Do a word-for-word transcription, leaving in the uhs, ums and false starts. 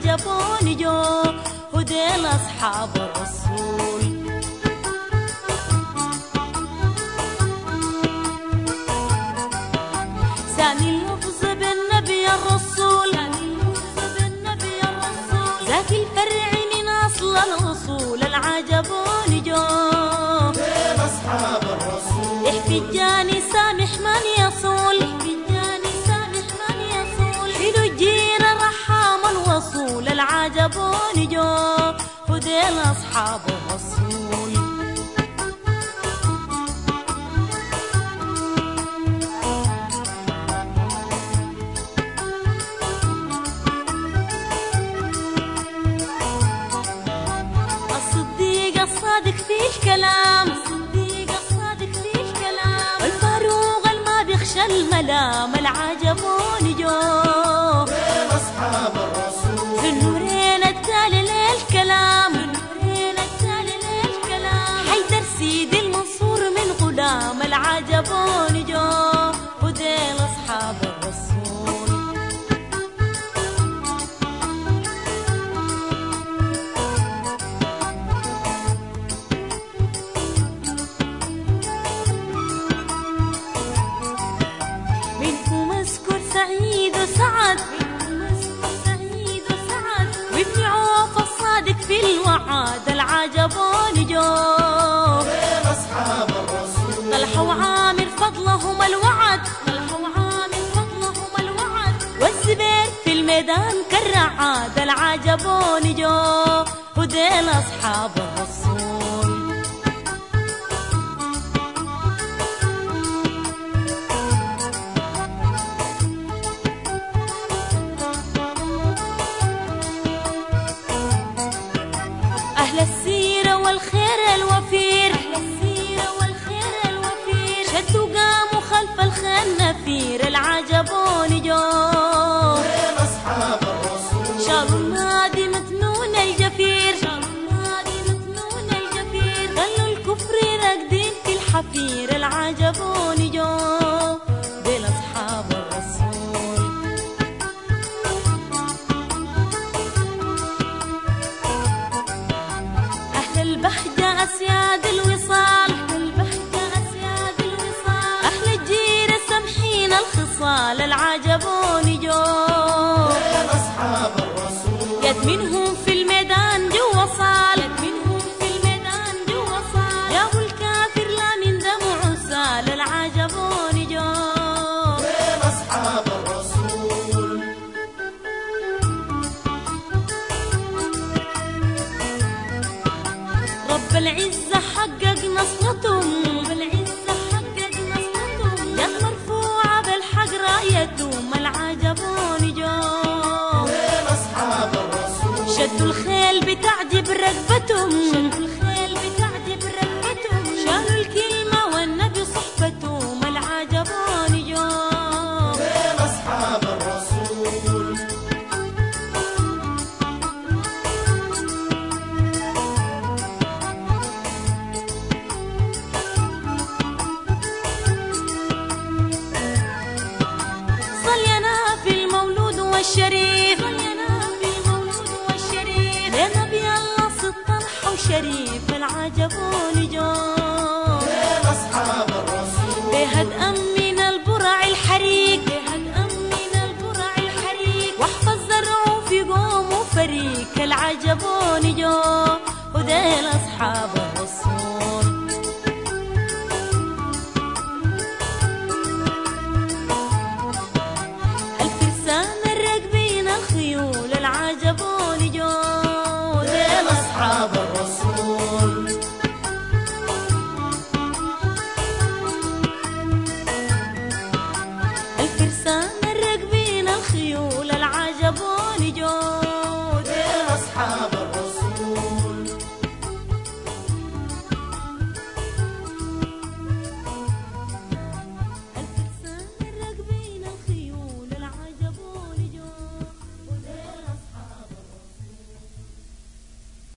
العجبون جو هديل أصحاب الرسول. ثاني اللفظ بالنبي الرسول، ذاك الفرع من أصل الأصول العجبون جو هديل أصحاب الرسول. احفي الجاني سامح من يصول، العجبون جو هديل أصحاب الرسول. الصديق الصادق في الكلام، الصديق الصادق في الكلام، الفاروق الما بيخشى الملام العجبون جو هديل أصحاب الرسول. النورين التالي للكلام، النورين التالي للكلام، حيدر سيد المنصور من غلام العجبون جو هديل أصحاب الرسول. منكم اذكر سعيد وسعد، وابن عوف الصادق في الوعاد العجبون جو هديل أصحاب الرسول. طلحة وعامر فضلهم الوعد، طلحة وعامر فضلهم الوعد، والزبير في الميدان كالرعاد العجبون جو هديل أصحاب الرسول. أهل السيرة والخير الوفير، أهل السيرة والخير الوفير، شدوا قاموا خلف الخيل نفير العجبون جو هديل أصحاب الرسول. شالوا النادي متنون الجفير، شالوا النادي متنون الجفير، خلوا الكفر راقدين في الحفير العجبون جو هديل أصحاب الرسول. البهجة أسياد الوصال، البهجة أسياد الوصال، أهل الجيرة سمحين الخصال العجبون جو هديل أصحاب الرسول. يد منهم في الميدان جو وصال، يد منهم في الميدان جو وصال، جابوا الكافر لا من دمع سال العجبون جو هديل أصحاب الرسول. رب العزة حقق نصرتهم، رب العزة حقق نصرتهم، يد مرفوعة بالحق رايتهم العجبون جو هديل أصحاب الرسول. شدوا الخيل بتعجب ركبتهم، شدوا الخيل بتعجب ركبتهم، شالوا الكلمة والنبي صحبتهم العجبون جو هديل أصحاب الرسول. والشريف، صلينا في المولود والشريف، لنبي الله ست وشريف العجبون جو هديل أصحاب الرسول. بهد أمن البرع الحريق، بهد أمن البرع الحريق، واحفظ زرعه في قوم وفريق العجبون جو هديل أصحاب